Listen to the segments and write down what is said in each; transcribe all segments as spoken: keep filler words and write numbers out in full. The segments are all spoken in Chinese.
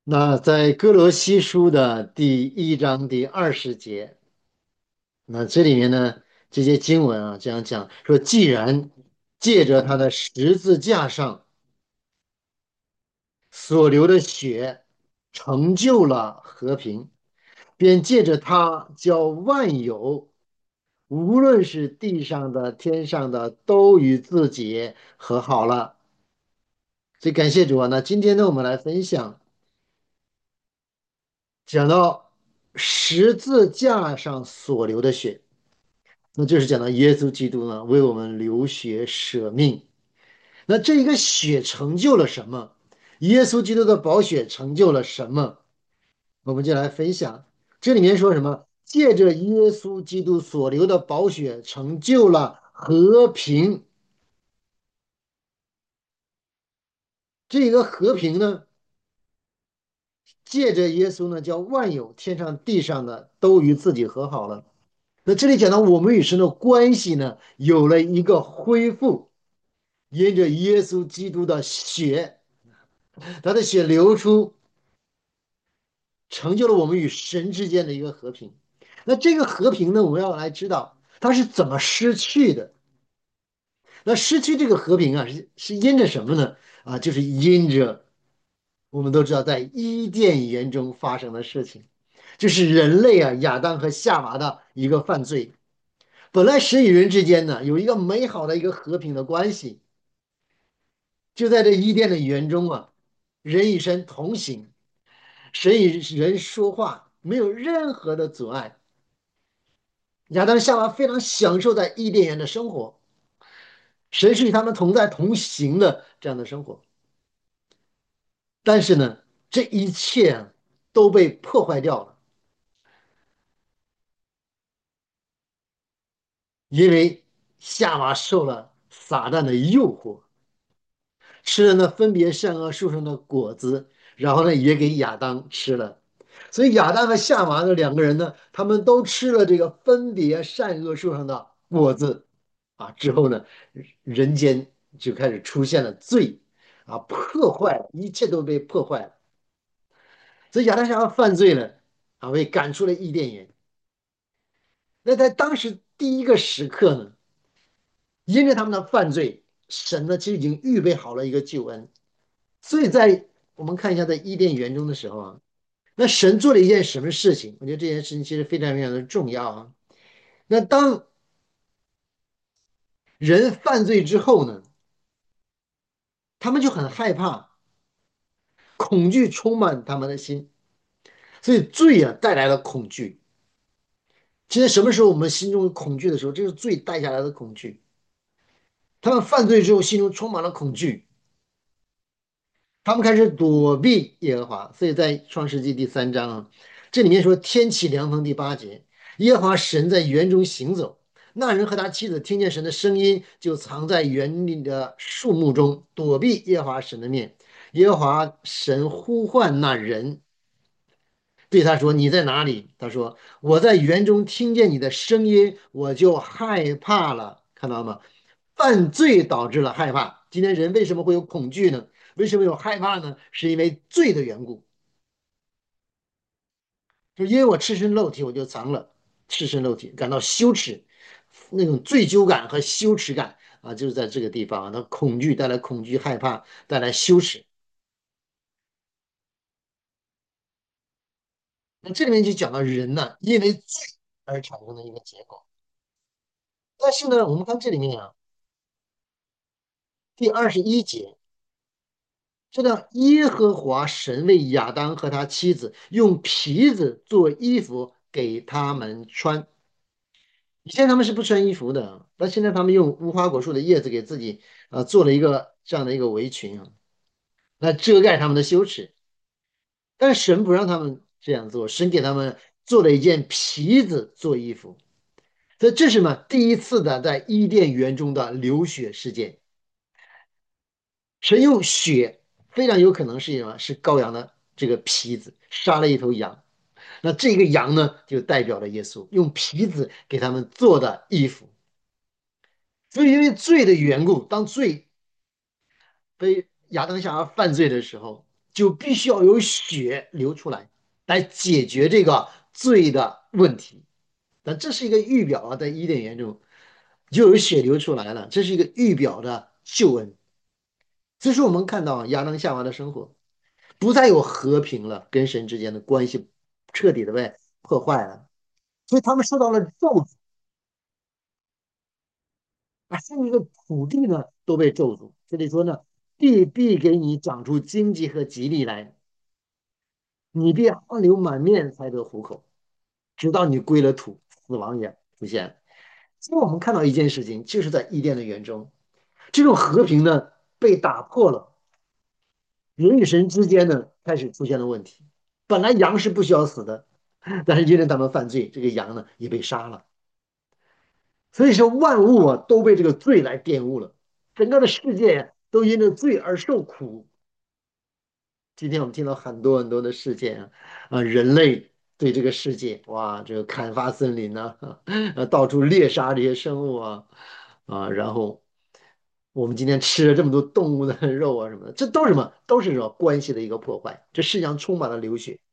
那在哥罗西书的第一章第二十节，那这里面呢，这些经文啊，这样讲说，既然借着他的十字架上所流的血成就了和平，便借着他叫万有，无论是地上的、天上的，都与自己和好了。所以感谢主啊！那今天呢，我们来分享讲到十字架上所流的血。那就是讲到耶稣基督呢，为我们流血舍命。那这一个血成就了什么？耶稣基督的宝血成就了什么？我们就来分享。这里面说什么？借着耶稣基督所流的宝血，成就了和平。这个和平呢，借着耶稣呢，叫万有天上地上的都与自己和好了。那这里讲到我们与神的关系呢，有了一个恢复。因着耶稣基督的血，他的血流出，成就了我们与神之间的一个和平。那这个和平呢，我们要来知道它是怎么失去的。那失去这个和平啊，是是因着什么呢？啊，就是因着我们都知道，在伊甸园中发生的事情，就是人类啊，亚当和夏娃的一个犯罪。本来神与人之间呢，有一个美好的一个和平的关系，就在这伊甸的园中啊，人与神同行。神与人说话没有任何的阻碍。亚当夏娃非常享受在伊甸园的生活，神是与他们同在同行的这样的生活。但是呢，这一切啊都被破坏掉了，因为夏娃受了撒旦的诱惑，吃了那分别善恶树上的果子，然后呢也给亚当吃了。所以亚当和夏娃的两个人呢，他们都吃了这个分别善恶树上的果子啊，之后呢，人间就开始出现了罪啊，破坏了，一切都被破坏了。所以亚当夏娃犯罪了啊，被赶出了伊甸园。那在当时第一个时刻呢，因着他们的犯罪，神呢其实已经预备好了一个救恩。所以在我们看一下在伊甸园中的时候啊，那神做了一件什么事情？我觉得这件事情其实非常非常的重要啊。那当人犯罪之后呢，他们就很害怕，恐惧充满他们的心，所以罪啊带来了恐惧。其实什么时候我们心中有恐惧的时候，这是罪带下来的恐惧。他们犯罪之后，心中充满了恐惧，他们开始躲避耶和华。所以在创世纪第三章啊，这里面说天气凉风第八节，耶和华神在园中行走，那人和他妻子听见神的声音，就藏在园里的树木中，躲避耶和华神的面。耶和华神呼唤那人，对他说：“你在哪里？”他说：“我在园中听见你的声音，我就害怕了。”看到了吗？犯罪导致了害怕。今天人为什么会有恐惧呢？为什么有害怕呢？是因为罪的缘故。就因为我赤身露体，我就藏了赤身露体，感到羞耻，那种罪疚感和羞耻感啊，就是在这个地方啊，那恐惧带来恐惧、害怕，带来羞耻。那这里面就讲到人呢，因为罪而产生的一个结果。但是呢，我们看这里面啊，第二十一节，说到耶和华神为亚当和他妻子用皮子做衣服给他们穿。以前他们是不穿衣服的，但现在他们用无花果树的叶子给自己啊、呃做了一个这样的一个围裙啊，来遮盖他们的羞耻。但是神不让他们这样做，神给他们做了一件皮子做衣服。所以这是什么？第一次的在伊甸园中的流血事件。神用血非常有可能是什么？是羔羊的这个皮子，杀了一头羊。那这个羊呢，就代表了耶稣，用皮子给他们做的衣服。所以因为罪的缘故，当罪被亚当夏娃犯罪的时候， 就必须要有血流出来，来解决这个罪的问题。那这是一个预表啊，在伊甸园中就有血流出来了，这是一个预表的救恩。所以说，我们看到亚当夏娃的生活不再有和平了，跟神之间的关系彻底的被破坏了，所以他们受到了咒诅啊，甚至这个土地呢都被咒诅。这里说呢，地必给你长出荆棘和吉利来，你必汗流满面才得糊口，直到你归了土，死亡也出现。所以我们看到一件事情，就是在伊甸的园中，这种和平呢被打破了，人与神之间呢开始出现了问题。本来羊是不需要死的，但是因为他们犯罪，这个羊呢也被杀了。所以说万物啊都被这个罪来玷污了，整个的世界都因着罪而受苦。今天我们听到很多很多的事件啊，啊，人类对这个世界，哇，这个砍伐森林呐、啊，呃，到处猎杀这些生物啊，啊，然后我们今天吃了这么多动物的肉啊什么的，这都是什么？都是什么关系的一个破坏？这世界上充满了流血，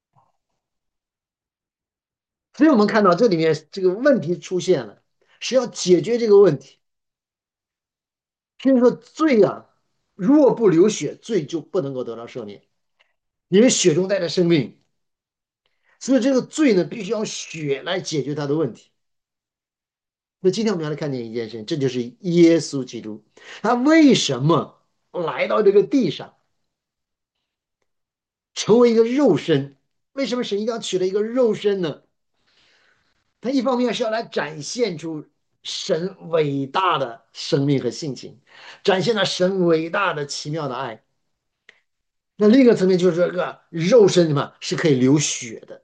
所以我们看到这里面这个问题出现了，是要解决这个问题。所以说罪啊，若不流血，罪就不能够得到赦免，因为血中带着生命。所以这个罪呢，必须要血来解决它的问题。那今天我们要来看见一件事，这就是耶稣基督，他为什么来到这个地上，成为一个肉身？为什么神一定要取了一个肉身呢？他一方面是要来展现出神伟大的生命和性情，展现了神伟大的奇妙的爱。那另一个层面就是这个肉身嘛，是可以流血的。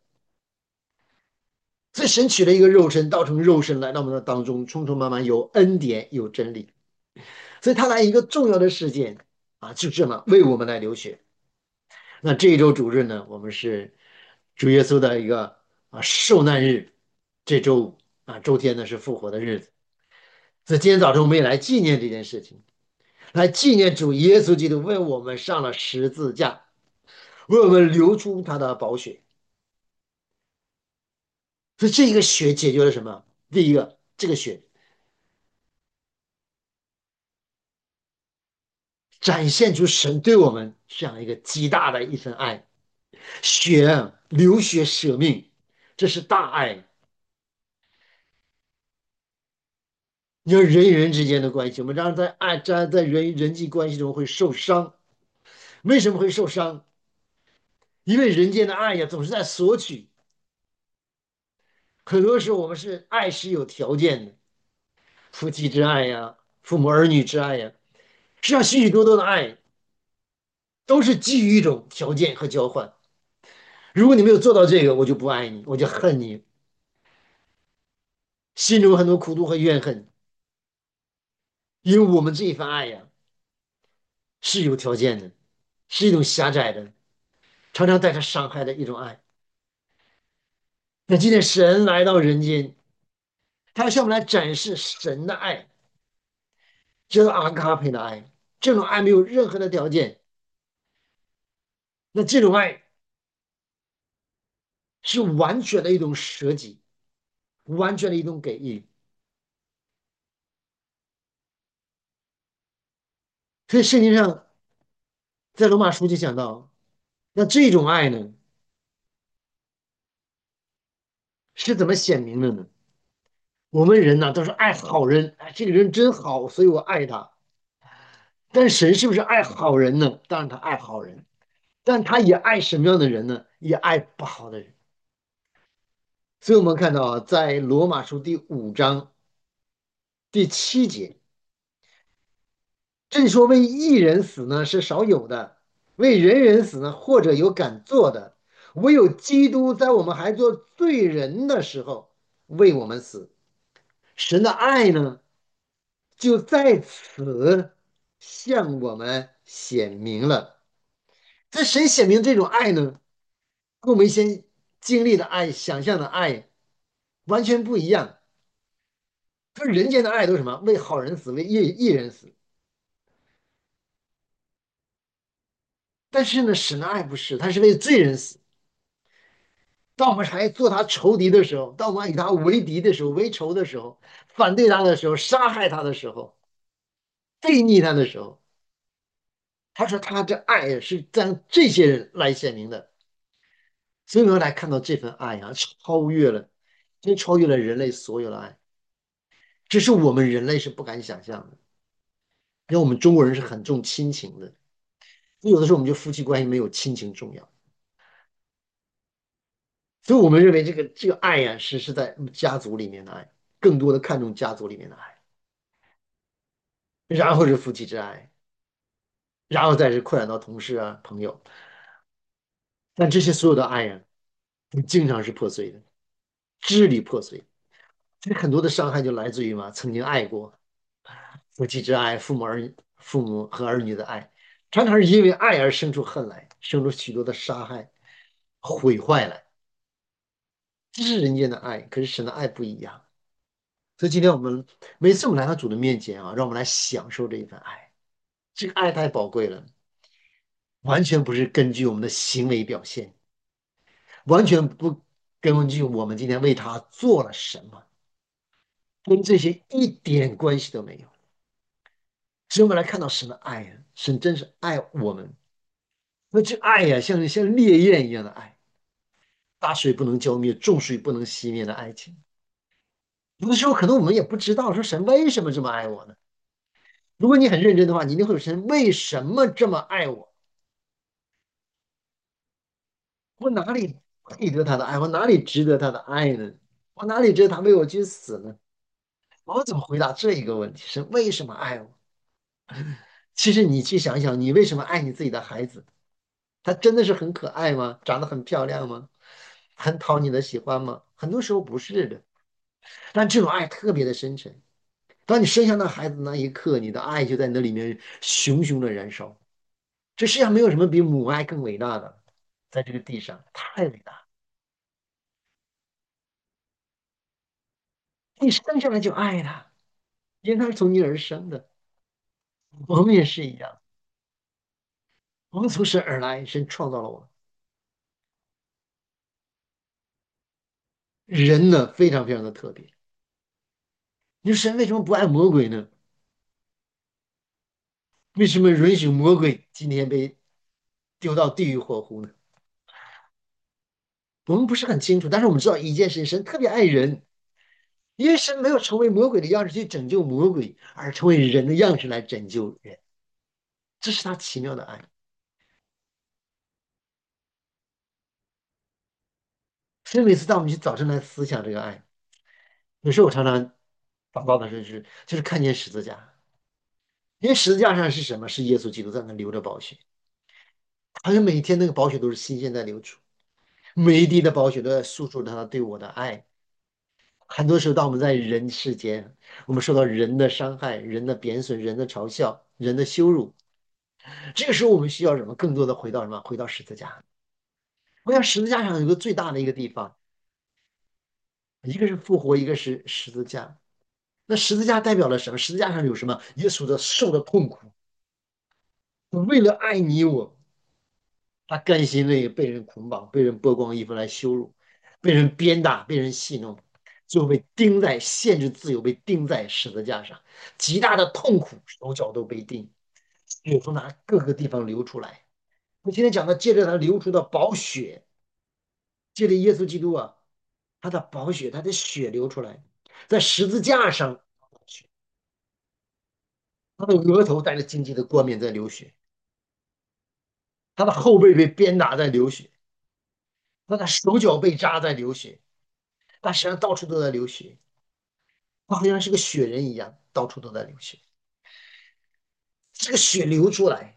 所以神取了一个肉身，道成肉身来到我们的当中，匆匆忙忙有恩典有真理。所以他来一个重要的事件啊，就这么为我们来流血。那这一周主日呢，我们是主耶稣的一个啊受难日，这周五啊，周天呢是复活的日子。所以今天早晨我们也来纪念这件事情，来纪念主耶稣基督为我们上了十字架，为我们流出他的宝血。所以这一个血解决了什么？第一个，这个血展现出神对我们这样一个极大的一份爱，血流血舍命，这是大爱。你说人与人之间的关系，我们常常在爱、在在人人际关系中会受伤。为什么会受伤？因为人间的爱呀，总是在索取。很多时候，我们是爱是有条件的，夫妻之爱呀，父母儿女之爱呀，实际上许许多多的爱都是基于一种条件和交换。如果你没有做到这个，我就不爱你，我就恨你，心中很多苦毒和怨恨。因为我们这一份爱呀，是有条件的，是一种狭窄的，常常带着伤害的一种爱。那今天神来到人间，他要向我们来展示神的爱，这是阿嘎佩的爱。这种爱没有任何的条件，那这种爱是完全的一种舍己，完全的一种给予。所以圣经上在罗马书就讲到，那这种爱呢是怎么显明的呢？我们人呢都是爱好人，哎，这个人真好，所以我爱他。但神是不是爱好人呢？当然他爱好人，但他也爱什么样的人呢？也爱不好的人。所以我们看到啊，在罗马书第五章第七节，这里说为一人死呢是少有的，为人人死呢或者有敢做的，唯有基督在我们还做罪人的时候为我们死。神的爱呢，就在此向我们显明了。这神显明这种爱呢，跟我们以前经历的爱、想象的爱完全不一样。说人间的爱都是什么？为好人死，为义义人死。 但是呢，神的爱不是，他是为罪人死。当我们还做他仇敌的时候，当我们与他为敌的时候、为仇的时候、反对他的时候、杀害他的时候、背逆他的时候，他说他这爱是让这些人来显明的。所以我们来看到这份爱啊，超越了，真超越了人类所有的爱，这是我们人类是不敢想象的。因为我们中国人是很重亲情的，有的时候我们觉得夫妻关系没有亲情重要，所以我们认为这个这个爱呀、是是在家族里面的爱，更多的看重家族里面的爱，然后是夫妻之爱，然后再是扩展到同事啊、朋友。但这些所有的爱呀、经常是破碎的，支离破碎。所以很多的伤害就来自于嘛，曾经爱过，夫妻之爱、父母儿父母和儿女的爱，常常是因为爱而生出恨来，生出许多的杀害、毁坏来。这是人间的爱，可是神的爱不一样。所以今天我们每次我们来到主的面前啊，让我们来享受这一份爱。这个爱太宝贵了，完全不是根据我们的行为表现，完全不根据我们今天为他做了什么，跟这些一点关系都没有。只有我们来看到神的爱啊，神真是爱我们。那这爱呀、像像烈焰一样的爱，大水不能浇灭，众水不能熄灭的爱情。有的时候可能我们也不知道，说神为什么这么爱我呢？如果你很认真的话，你一定会有神为什么这么爱我？我哪里配得他的爱？我哪里值得他的爱呢？我哪里值得他为我去死呢？我怎么回答这一个问题？神为什么爱我？其实你去想想，你为什么爱你自己的孩子？他真的是很可爱吗？长得很漂亮吗？很讨你的喜欢吗？很多时候不是的，但这种爱特别的深沉。当你生下那孩子那一刻，你的爱就在那里面熊熊的燃烧。这世上没有什么比母爱更伟大的，在这个地上太伟大。你生下来就爱他，因为他是从你而生的。我们也是一样，我们从神而来，神创造了我们。人呢，非常非常的特别。你说神为什么不爱魔鬼呢？为什么允许魔鬼今天被丢到地狱火湖呢？我们不是很清楚，但是我们知道一件事情：神特别爱人，因为神没有成为魔鬼的样式去拯救魔鬼，而成为人的样式来拯救人，这是他奇妙的爱。所以每次当我们去早晨来思想这个爱，有时候我常常祷告的时候是，就是看见十字架，因为十字架上是什么？是耶稣基督在那流着宝血，好像每一天那个宝血都是新鲜在流出，每一滴的宝血都在诉说着他对我的爱。很多时候，当我们在人世间，我们受到人的伤害、人的贬损、人的嘲笑、人的羞辱，这个时候我们需要什么？更多的回到什么？回到十字架。我想十字架上有个最大的一个地方，一个是复活，一个是十字架。那十字架代表了什么？十字架上有什么？耶稣的受的痛苦，为了爱你我，他甘心为被人捆绑、被人剥光衣服来羞辱，被人鞭打、被人戏弄，最后被钉在限制自由，被钉在十字架上，极大的痛苦，手脚都被钉，血从那各个地方流出来。我今天讲的，借着他流出的宝血，借着耶稣基督啊，他的宝血，他的血流出来，在十字架上，他的额头带着荆棘的冠冕在流血，他的后背被鞭打在流血，他的手脚被扎在流血，他身上到处都在流血，他好像是个血人一样，到处都在流血。这个血流出来，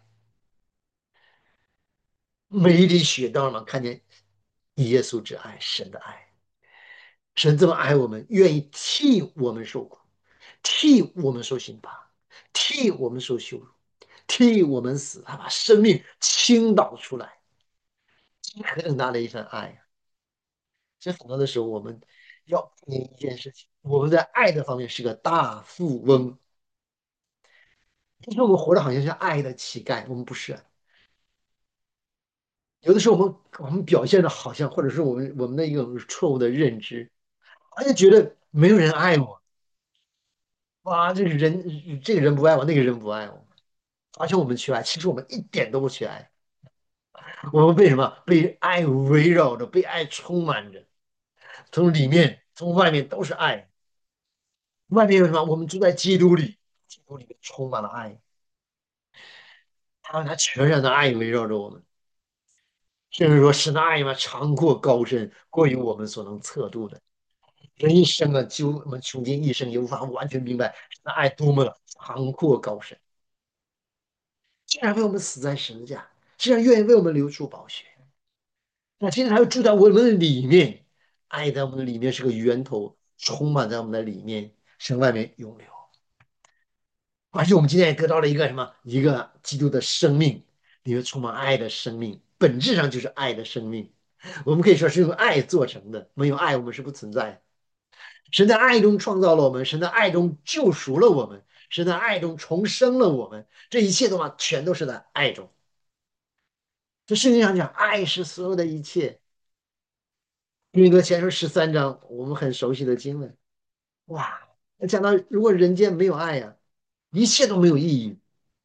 每一滴血都让我们看见耶稣之爱，神的爱。神这么爱我们，愿意替我们受苦，替我们受刑罚，替我们受羞辱，替我们死，他把生命倾倒出来，这何等大的一份爱呀！所以很多的时候，我们要避免一件事情：我们在爱的方面是个大富翁，因为我们活得好像是爱的乞丐，我们不是。 有的时候我们我们表现的好像，或者是我们我们的一种错误的认知，好像觉得没有人爱我，哇，这个人这个人不爱我，那个人不爱我，而且我们缺爱，其实我们一点都不缺爱，我们被什么？被爱围绕着，被爱充满着，从里面从外面都是爱。外面有什么？我们住在基督里，基督里面充满了爱，他他全然的爱围绕着我们。甚至说，神的爱嘛，长阔高深，过于我们所能测度的。人一生啊，就我们穷尽一生也无法完全明白神的爱多么的长阔高深。竟然为我们死在十字架，竟然愿意为我们流出宝血。那今天还要住在我们的里面，爱在我们的里面是个源头，充满在我们的里面，神外面永流。而且我们今天也得到了一个什么？一个基督的生命，里面充满爱的生命，本质上就是爱的生命。我们可以说是用爱做成的，没有爱我们是不存在的。神在爱中创造了我们，神在爱中救赎了我们，神在爱中重生了我们。这一切的话，全都是在爱中。这圣经上讲，爱是所有的一切。哥林多前书十三章，我们很熟悉的经文。哇，讲到如果人间没有爱呀、一切都没有意义。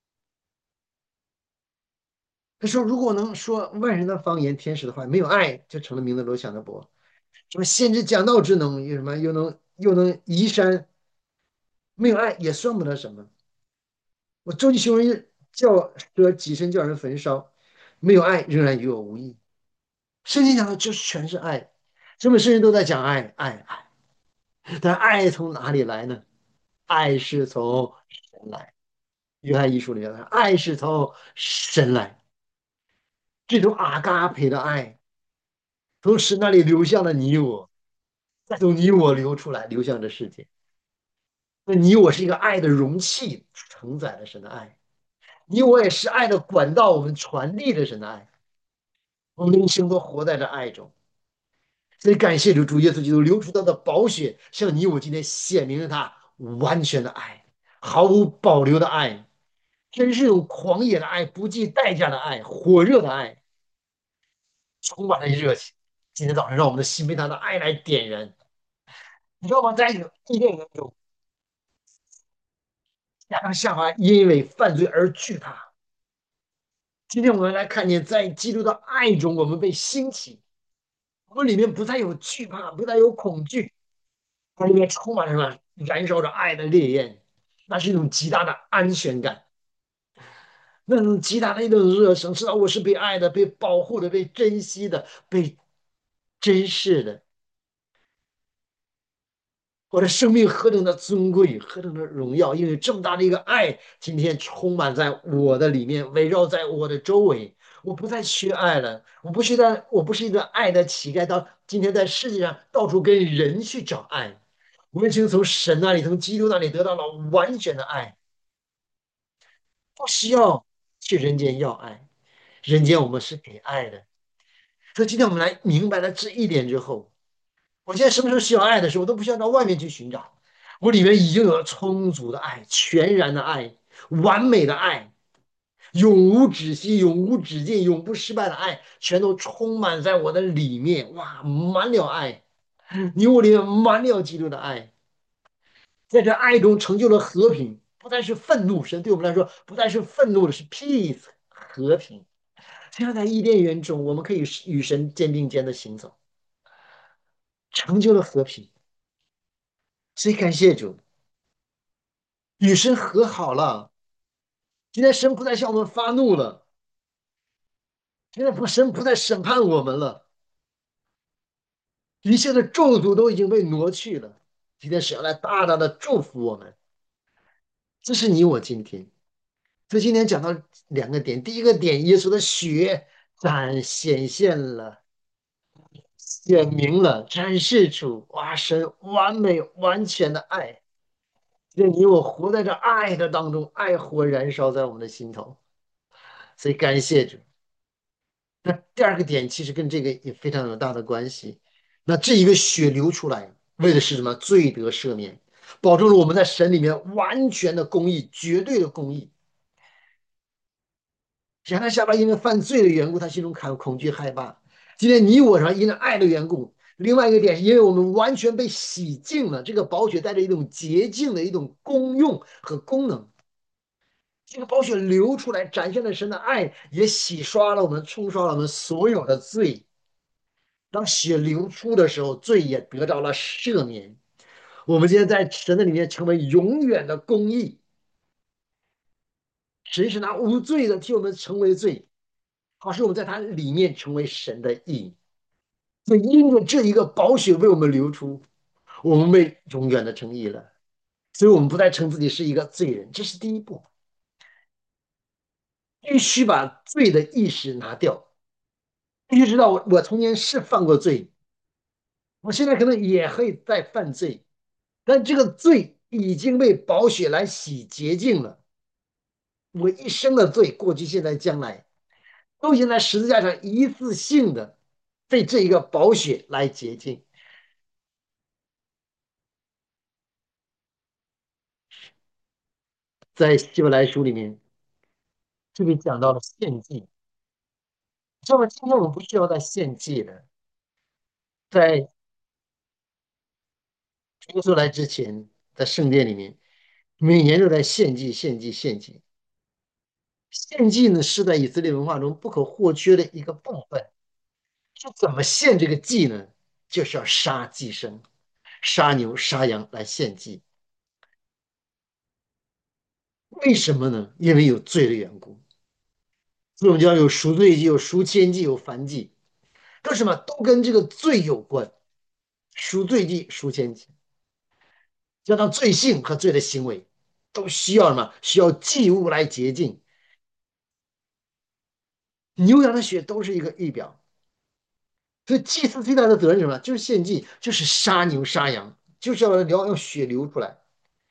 他说，如果能说万人的方言、天使的话，没有爱，就成了鸣得罗响的钹。什么先知讲道之能，有什么又能又能移山，没有爱也算不得什么。我周济凶人叫说己身叫人焚烧，没有爱仍然与我无异。圣经讲的就全是爱，这么圣人都在讲爱，爱，爱。但爱从哪里来呢？爱是从神来。约翰一书里面说，爱是从神来，这种阿嘎培的爱，从神那里流向了你我，再从你我流出来，流向这世界。那你我是一个爱的容器，承载了神的爱；你我也是爱的管道，我们传递着神的爱。我们的一生都活在这爱中。所以感谢主，主耶稣基督流出他的宝血，向你我今天显明了他完全的爱，毫无保留的爱，真是种狂野的爱，不计代价的爱，火热的爱，充满了热情。今天早上，让我们的心被他的爱来点燃。你知道吗？在伊甸园中，亚当夏娃因为犯罪而惧怕。今天我们来看见，在基督的爱中，我们被兴起，我们里面不再有惧怕，不再有恐惧，它里面充满了什么？燃烧着爱的烈焰，那是一种极大的安全感，那种极大的一种热诚，知道我是被爱的、被保护的、被珍惜的、被珍视的。我的生命何等的尊贵，何等的荣耀！因为这么大的一个爱，今天充满在我的里面，围绕在我的周围。我不再缺爱了，我不是在，我不是一个爱的乞丐，到今天在世界上到处跟人去找爱。我已经从神那里，从基督那里得到了完全的爱，不需要去人间要爱。人间我们是给爱的。所以今天我们来明白了这一点之后，我现在什么时候需要爱的时候，我都不需要到外面去寻找，我里面已经有了充足的爱、全然的爱、完美的爱、永无止息、永无止境、永不失败的爱，全都充满在我的里面。哇，满了爱，你我里面满了基督的爱，在这爱中成就了和平，不再是愤怒，神对我们来说不再是愤怒的，是 peace 和平。这样在伊甸园中，我们可以与神肩并肩的行走，成就了和平。所以感谢主，与神和好了。今天神不再向我们发怒了，现在不神不再审判我们了，一切的咒诅都已经被挪去了。今天神要来大大的祝福我们，这是你我今天。所以今天讲到两个点，第一个点，耶稣的血展显现了，显明了，展示出哇神完美完全的爱。愿你我活在这爱的当中，爱火燃烧在我们的心头。所以感谢主。那第二个点其实跟这个也非常有大的关系。那这一个血流出来，为的是什么？罪得赦免，保证了我们在神里面完全的公义，绝对的公义。 亚当夏娃因为犯罪的缘故，他心中恐恐惧害怕。今天你我上因为爱的缘故，另外一个点是因为我们完全被洗净了，这个宝血带着一种洁净的一种功用和功能。这个宝血流出来，展现了神的爱，也洗刷了我们，冲刷了我们所有的罪。当血流出的时候，罪也得到了赦免。我们今天在神的里面成为永远的公义。神是拿无罪的替我们成为罪，好使我们在他里面成为神的义。所以因着这一个宝血为我们流出，我们被永远的称义了。所以我们不再称自己是一个罪人，这是第一步，必须把罪的意识拿掉，必须知道我我从前是犯过罪，我现在可能也会再犯罪，但这个罪已经被宝血来洗洁净了。我一生的罪，过去、现在、将来，都已经在十字架上一次性的被这一个宝血来洁净。在希伯来书里面，这里讲到了献祭。那么今天我们不需要再献祭了，在耶稣来之前，在圣殿里面，每年都在献祭、献祭、献祭。献祭呢，是在以色列文化中不可或缺的一个部分。是怎么献这个祭呢？就是要杀祭牲，杀牛、杀羊来献祭。为什么呢？因为有罪的缘故。所以我们叫有赎罪祭、有赎愆祭、有燔祭，都什么？都跟这个罪有关。赎罪祭、赎愆祭，加上罪性和罪的行为，都需要什么？需要祭物来洁净。牛羊的血都是一个预表，所以祭司最大的责任是什么？就是献祭，就是杀牛杀羊，就是要要要血流出来。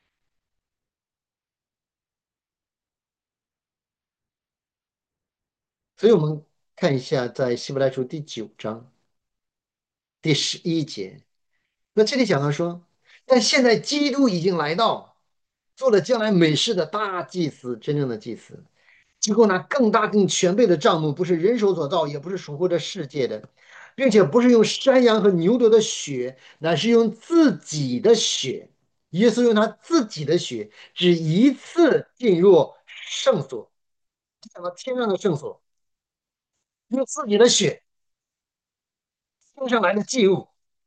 所以我们看一下，在希伯来书第九章第十一节，那这里讲到说，但现在基督已经来到，做了将来美事的大祭司，真正的祭司。经过那更大更全备的帐幕，不是人手所造，也不是属乎这世界的，并且不是用山羊和牛犊的血，乃是用自己的血。耶稣用他自己的血，只一次进入圣所，讲到天上的圣所，用自己的血送上来的祭物，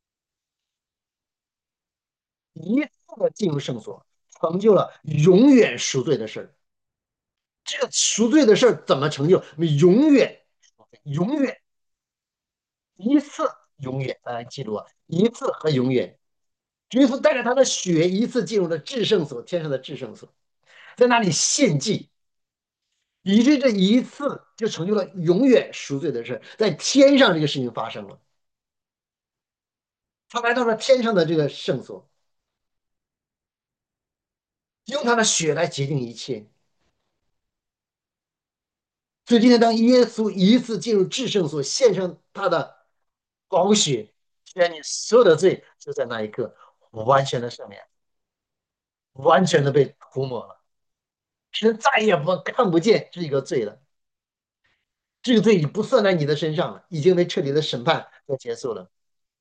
一次的进入圣所，成就了永远赎罪的事儿。这个赎罪的事儿怎么成就？永远，永远。一次永远，大家记住啊，一次和永远。耶稣带着他的血一次进入了至圣所，天上的至圣所，在那里献祭，以致这一次就成就了永远赎罪的事，在天上这个事情发生了。他来到了天上的这个圣所，用他的血来洁净一切。所以今天当耶稣一次进入至圣所，献上他的宝血，虽然你所有的罪就在那一刻完全的赦免，完全的被涂抹了。神再也不看不见这个罪了，这个罪已经不算在你的身上了，已经被彻底的审判和结束了。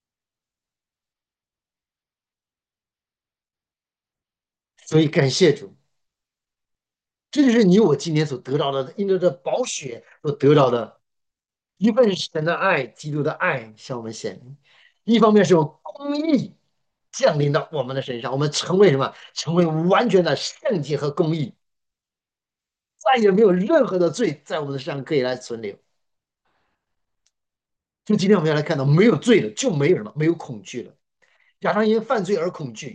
所以感谢主，这就是你我今天所得到的，因着这宝血所得到的一份神的爱，基督的爱向我们显明。一方面是用公义降临到我们的身上，我们成为什么？成为完全的圣洁和公义，再也没有任何的罪在我们的身上可以来存留。就今天我们要来看到，没有罪了，就没有什么，没有恐惧了。亚当因犯罪而恐惧，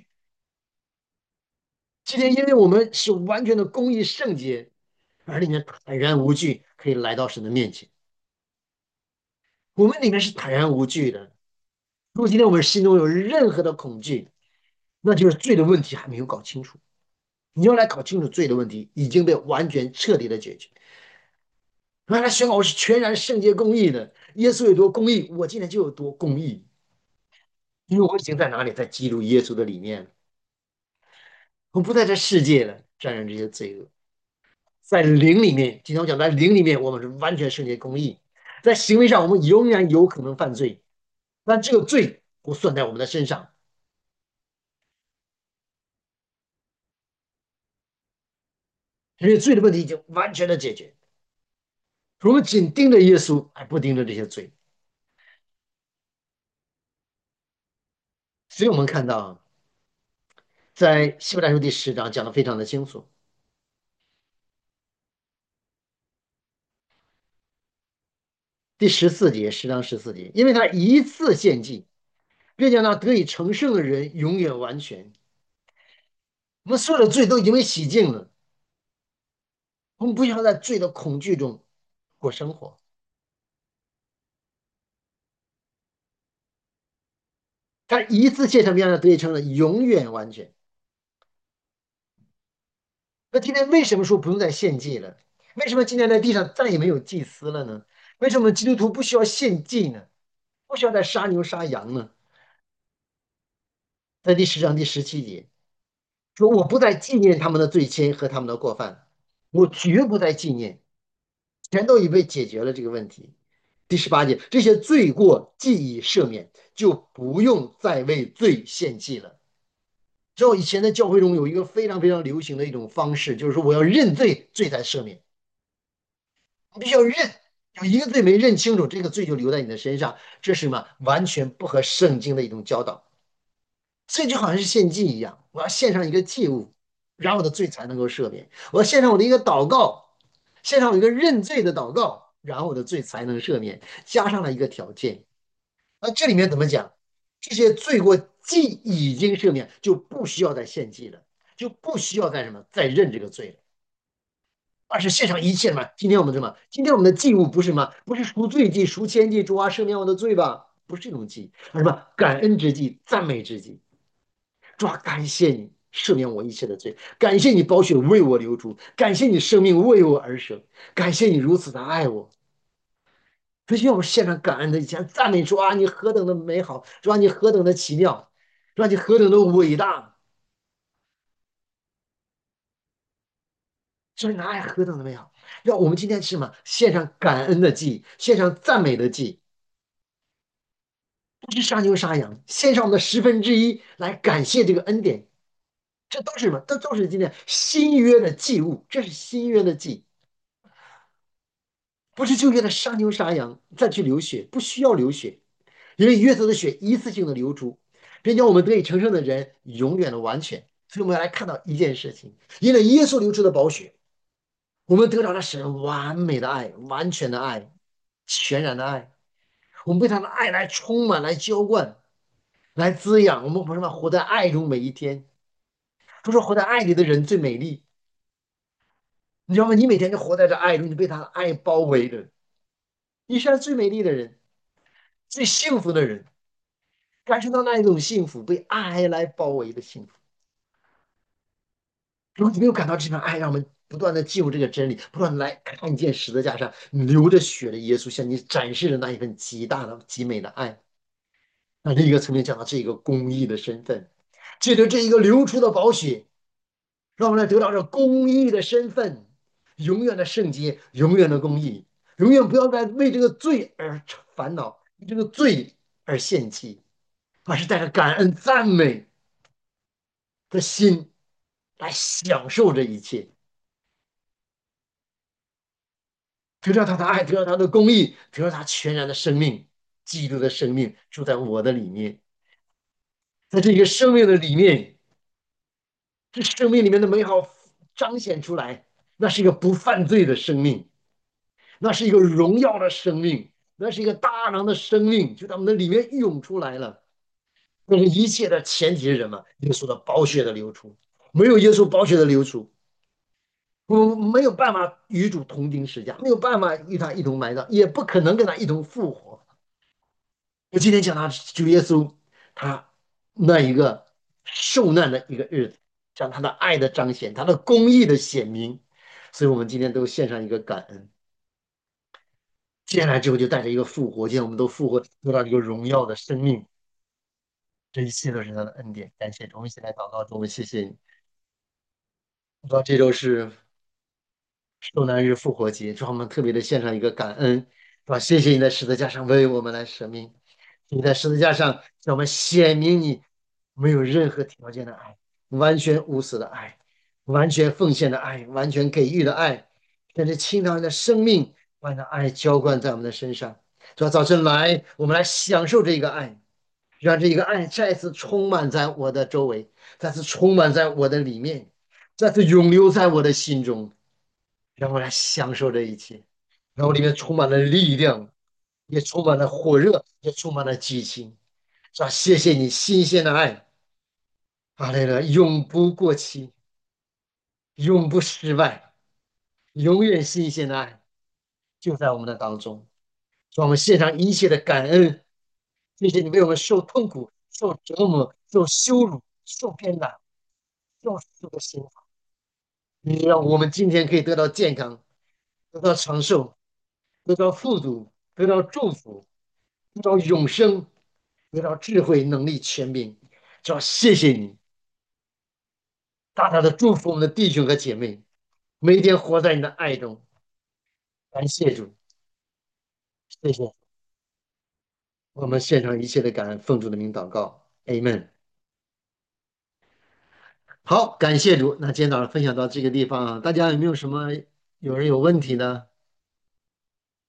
今天因为我们是完全的公义圣洁，而里面坦然无惧，可以来到神的面前。我们里面是坦然无惧的。如果今天我们心中有任何的恐惧，那就是罪的问题还没有搞清楚。你要来搞清楚罪的问题已经被完全彻底的解决。原来宣告我是全然圣洁公义的，耶稣有多公义，我今天就有多公义，因为我已经在哪里，在基督耶稣的里面，我不在这世界了，沾染这些罪恶。 在灵里面，今天我讲在灵里面，我们是完全圣洁公义；在行为上，我们仍然有可能犯罪，但这个罪不算在我们的身上，因为罪的问题已经完全的解决。我们紧盯着耶稣，而不盯着这些罪。所以我们看到，在希伯来书第十章讲的非常的清楚，第十四节，十章十四节，因为他一次献祭，便将那得以成圣的人永远完全。我们所有的罪都已经被洗净了，我们不需要在罪的恐惧中过生活。他一次献上，便让他得以成了永远完全。那今天为什么说不用再献祭了？为什么今天在地上再也没有祭司了呢？为什么基督徒不需要献祭呢？不需要再杀牛杀羊呢？在第十章第十七节说：“我不再纪念他们的罪愆和他们的过犯，我绝不再纪念，全都已被解决了这个问题。”第十八节，这些罪过既已赦免，就不用再为罪献祭了。知道以前的教会中有一个非常非常流行的一种方式，就是说我要认罪，罪才赦免。你必须要认，有一个罪没认清楚，这个罪就留在你的身上，这是什么？完全不合圣经的一种教导。所以就好像是献祭一样，我要献上一个祭物，然后我的罪才能够赦免。我要献上我的一个祷告，献上我一个认罪的祷告，然后我的罪才能赦免。加上了一个条件，那这里面怎么讲？这些罪过既已经赦免，就不需要再献祭了，就不需要再什么再认这个罪了。而是献上一切嘛。今天我们什么？今天我们的祭物不是什么？不是赎罪祭、赎愆祭，主啊，赦免我的罪吧？不是这种祭，而什么？感恩之祭、赞美之祭。主啊，感谢你赦免我一切的罪，感谢你宝血为我流出，感谢你生命为我而生，感谢你如此的爱我。所以要我献上感恩的一切，赞美主啊，你何等的美好，主啊，你何等的奇妙，主啊，你何等的伟大，所以拿爱何等的美好。让我们今天是什么？献上感恩的祭，献上赞美的祭。不是杀牛杀羊，献上我们的十分之一来感谢这个恩典，这都是什么？这都是今天新约的祭物，这是新约的祭，不是旧约的杀牛杀羊再去流血，不需要流血，因为约瑟的血一次性的流出，并将我们得以成圣的人永远的完全。所以我们要来看到一件事情，因为耶稣流出的宝血，我们得到了神完美的爱、完全的爱、全然的爱，我们被他的爱来充满、来浇灌、来滋养，我们不是吗？活在爱中每一天。不是活在爱里的人最美丽，你知道吗？你每天就活在这爱中，你被他的爱包围着，你是最美丽的人，最幸福的人，感受到那一种幸福，被爱来包围的幸福。如果你没有感到这份爱，让我们不断的进入这个真理，不断的来看见十字架上流着血的耶稣向你展示的那一份极大的、极美的爱。那另一个层面讲到这个公义的身份，借着这一个流出的宝血，让我们来得到这公义的身份，永远的圣洁，永远的公义，永远不要再为这个罪而烦恼，为这个罪而献祭，而是带着感恩赞美的心来享受这一切，得到他的爱，得到他的公义，得到他全然的生命，基督的生命住在我的里面，在这个生命的里面，这生命里面的美好彰显出来，那是一个不犯罪的生命。那是一个荣耀的生命，那是一个大能的生命，就在我们的里面涌出来了。但是一切的前提是什么？耶稣的宝血的流出，没有耶稣宝血的流出，我们没有办法与主同钉十架，没有办法与他一同埋葬，也不可能跟他一同复活。我今天讲他主耶稣，他那一个受难的一个日子，讲他的爱的彰显，他的公义的显明，所以我们今天都献上一个感恩。接下来之后就带着一个复活，今天我们都复活，得到一个荣耀的生命，这一切都是他的恩典。感谢主，我们一起来祷告，主，我们谢谢你。我知道这周是受难日复活节，主啊我们特别的献上一个感恩，是吧？谢谢你在十字架上为我们来舍命，你在十字架上向我们显明你没有任何条件的爱，完全无私的爱，完全奉献的爱，完全给予的爱，甚至倾倒你的生命，把你的爱浇灌在我们的身上。主要早晨来，我们来享受这个爱，让这个爱再次充满在我的周围，再次充满在我的里面，再次永留在我的心中。让我来享受这一切，让我里面充满了力量，也充满了火热，也充满了激情。是吧？谢谢你新鲜的爱，阿雷了，永不过期，永不失败，永远新鲜的爱就在我们的当中。让我们献上一切的感恩，谢谢你为我们受痛苦、受折磨、受羞辱、受鞭打、受这个刑罚，你让我们今天可以得到健康，得到长寿，得到富足，得到祝福，得到永生，得到智慧、能力、权柄。主要谢谢你，大大的祝福我们的弟兄和姐妹，每一天活在你的爱中。感谢主，谢谢我们献上一切的感恩，奉主的名祷告，Amen。好，感谢主。那今天早上分享到这个地方啊，大家有没有什么有人有问题呢？